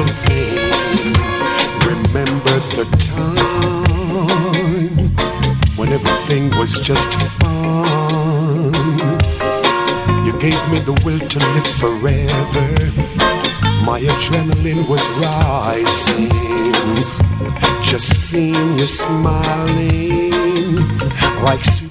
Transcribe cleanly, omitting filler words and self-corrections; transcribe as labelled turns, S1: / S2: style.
S1: thing. Remember the time when everything was just fun. You gave me the will to live forever. My adrenaline was rising. Just seeing you smiling like sweet